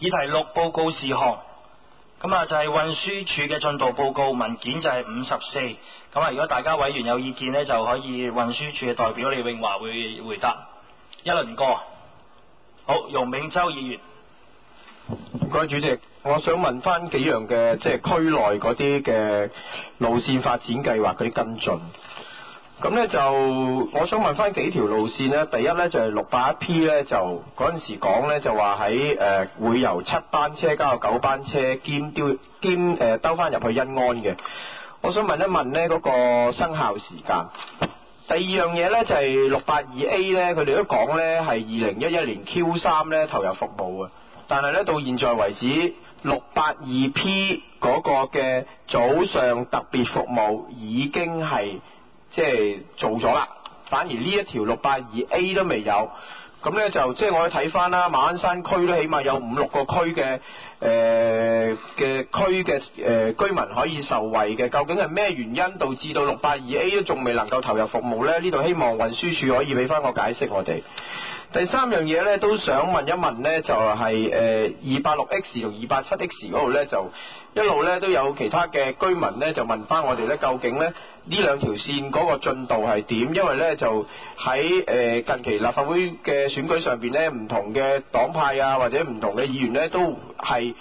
議題6報告事項，咁啊就係運輸署嘅進度報告，文件就係54。咁啊，如果大家委員有意見呢，就可以運輸署嘅代表李永華會回答。一輪過。好，容永洲議員。 唔該主席，我想問翻幾樣嘅即係區內嗰啲嘅路線發展計劃嗰啲跟進。咁呢就我想問翻幾條路線呢。第一呢就係681P呢，就嗰陣時講呢，就話喺會由7班車加到9班車兼兜翻入去欣安嘅。我想問一問呢嗰個生效時間。第二樣嘢呢，就係682A呢，佢哋都講呢係2011年 Q3 呢投入服務啊。但係呢，到現在為止682P 嗰個嘅早上特別服務已經係即係做咗啦，反而呢一條682A 都未有。咁呢，就即係我去睇翻啦，馬鞍山區都起碼有5-6個區嘅居民可以受惠嘅。究竟係咩原因導致到682A 都仲未能夠投入服務呢？呢度希望運輸署可以俾翻個解釋我哋。第三樣嘢呢，都想問一問呢，就係286X 同287X 嗰度呢，就一路呢都有其他嘅居民呢，就問翻我哋呢，究竟呢兩條線嗰個進度係點？因為呢，就喺近期立法會嘅選舉上邊呢，唔同嘅黨派啊或者唔同嘅議員呢，都係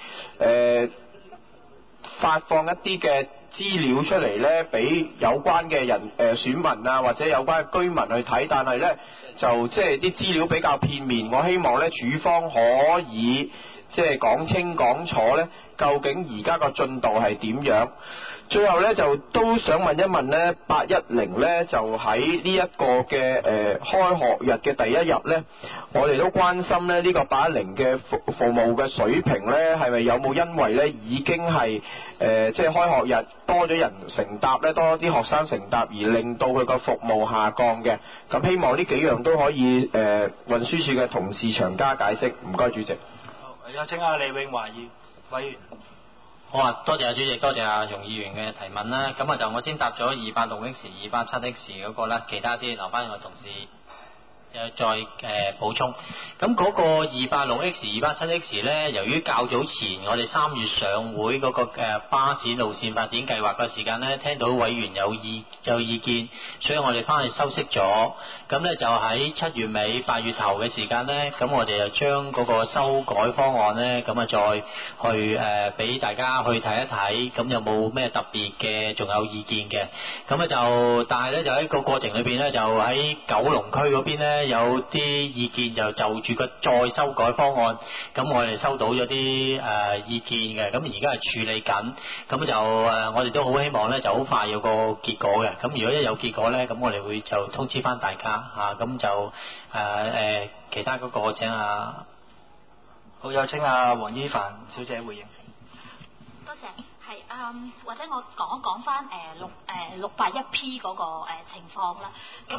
發放一啲嘅資料出嚟呢，俾有關嘅人選民啊或者有關嘅居民去睇，但係呢，就即係啲資料比較片面。我希望呢，署方可以即係講清講楚呢，究竟而家個進度係點樣。最後呢，就都想問一問呢810呢，就喺呢一個嘅開學日嘅第一日呢，我哋都關心呢個810嘅服務嘅水平呢，係咪有冇因為呢已經係即係開學日多咗人乘搭呢，多啲學生乘搭而令到佢個服務下降嘅？咁希望呢幾樣都可以運輸署嘅同事詳加解釋。唔該主席。 好，有請李永華委員。 好啊，多謝阿主席，多謝阿容議員嘅提問啦。咁啊就我先答咗286X、287X 嗰個啦，其他啲留翻我同事再補充。咁嗰個 286X、287X 呢，由於較早前我哋3月上會嗰個巴士路線發展計劃嘅時間呢，聽到委員有意見，所以我哋翻去修飾咗。咁呢，就喺7月尾8月頭嘅時間呢，咁我哋就將嗰個修改方案呢，咁啊再去俾大家去睇一睇，咁有冇咩特別嘅仲有意見嘅。咁啊就但係呢，就喺個過程裏邊呢，就喺九龍區嗰邊呢，有啲意見就住個再修改方案，咁我哋收到咗啲意見嘅，咁而家係處理緊，咁就我哋都好希望呢，就好快有個結果嘅。咁如果一有結果呢，咁我哋會就通知翻大家嚇，咁就其他嗰個請好，有請黃依凡小姐回應。 多謝，係或者我講翻681P 嗰個情況啦。咁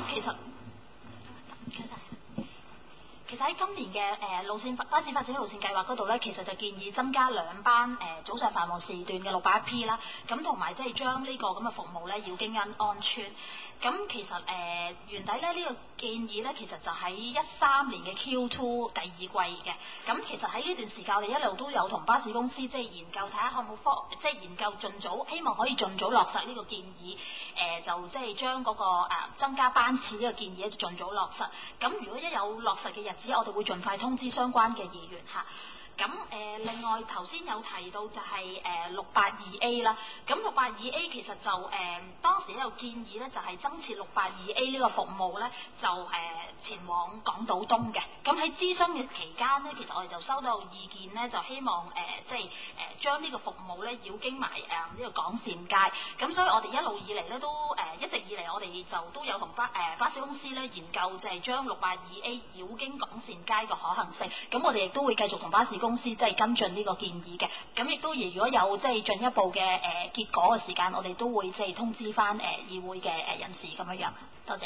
其實喺今年嘅路線巴士發展路線計劃嗰度咧，其實就建議增加2班早上繁忙時段嘅681P 啦，咁同埋即係將呢個咁嘅服務咧繞經安村。咁其實原底咧呢個建議咧，其實就喺13年嘅 Q2 第二季嘅。咁其實喺呢段時間，我哋一路都有同巴士公司即係研究睇下可唔可即係研究盡早，希望可以盡早落實呢個建議。就即係將嗰個增加班次呢個建議咧，盡早落實。咁如果一有落實嘅日子，我哋會盡快通知相關嘅議員嚇。咁另外頭先有提到就係682A 啦，咁682A 其實就當時有建議咧，就係增設682A 呢個服務咧，就前往港島東嘅。咁喺諮詢嘅期間咧，其實我哋就收到意見咧，就希望即係將呢個服務咧繞經埋呢個港線街。咁所以我哋一路以嚟咧都一直以嚟我哋就都有同巴士公司咧研究，就係將682A 繞經港線街嘅可行性。咁我哋亦都會繼續同巴士公司即係跟進呢個建議嘅，咁亦都如果有即係進一步嘅結果嘅時間，我哋都會即係通知翻議會嘅人士咁樣樣。多謝。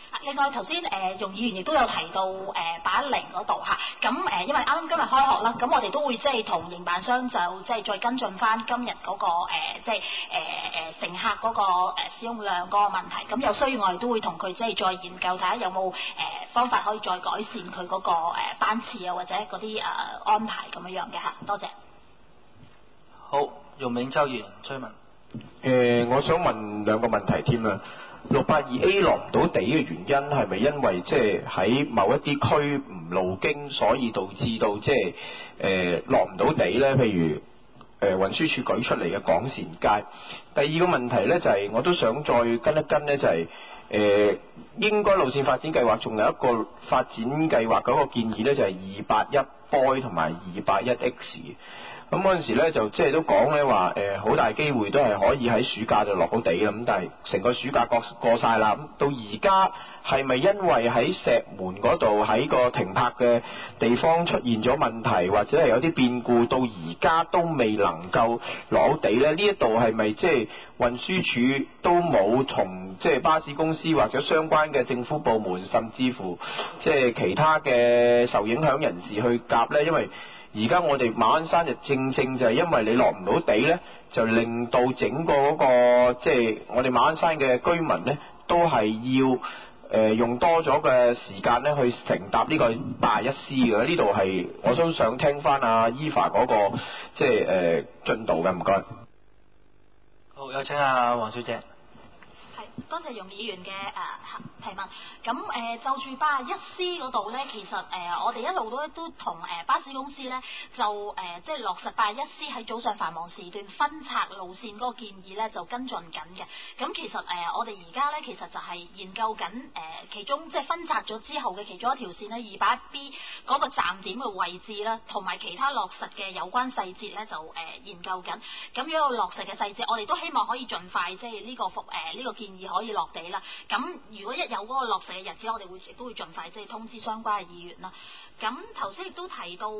另外頭先容議員亦都有提到810嗰度嚇，咁因為啱啱今日開學啦，咁我哋都會即係同營辦商就即係再跟進翻今日嗰個即係乘客嗰個使用量嗰個問題，咁有需要我哋都會同佢即係再研究睇下有冇方法可以再改善佢嗰個班次啊或者嗰啲安排咁樣嘅嚇，多謝。 好，容銘洲議員追問。 我想問兩個問題添啦。682A 落唔到地嘅原因係咪因為即係喺某一啲區唔路經，所以導致到即係落唔到地呢？譬如運輸署舉出嚟嘅廣善街。第二個問題呢，就係我都想再跟一跟呢，就係應該路線發展計劃仲有一個發展計劃嗰個建議呢，就係281 Boy 同埋281X。咁嗰陣時咧就即係都講咧話好大機會都係可以喺暑假就落到地啦，咁但係成個暑假過晒啦，咁到而家係咪因為喺石門嗰度喺個停泊嘅地方出現咗問題，或者係有啲變故，到而家都未能夠落到地咧？呢一度係咪即係運輸署都冇同即係巴士公司或者相關嘅政府部門，甚至乎即係其他嘅受影響人士去夾咧？因為而家我哋馬鞍山就正就係因為你落唔到地呢，就令到整個嗰個即係我哋馬鞍山嘅居民呢，都係要用多咗嘅時間呢去乘搭呢個81C嘅。呢度係我都想聽翻阿Eva嗰個即係進度嘅，唔該。 好，有請阿黃小姐。 多謝容議員嘅提問。咁就住81C 嗰度咧，其實我哋一路都同巴士公司咧，就即係落實81C 喺早上繁忙時段分拆路線嗰個建議咧，就跟進緊嘅。咁其實我哋而家咧，其實就係研究緊其中即係分拆咗之後嘅其中一條線咧，281B 嗰個站點嘅位置啦，同埋其他落實嘅有關細節咧，就研究緊。咁如果落實嘅細節，我哋都希望可以盡快即係呢個建議可以落地啦。咁如果一有嗰個落實嘅日子，我哋亦都會盡快即係通知相關嘅議員啦。咁頭先亦都提到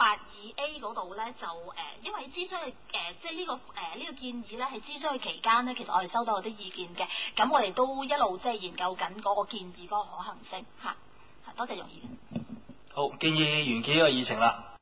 682A 嗰度咧，就因為諮詢嘅即係呢個建議咧，係諮詢嘅期間咧，其實我哋收到有啲意見嘅。咁我哋都一路即係研究緊嗰個建議嗰個可行性嚇。多謝容議員。 好，建議完結呢個議程啦。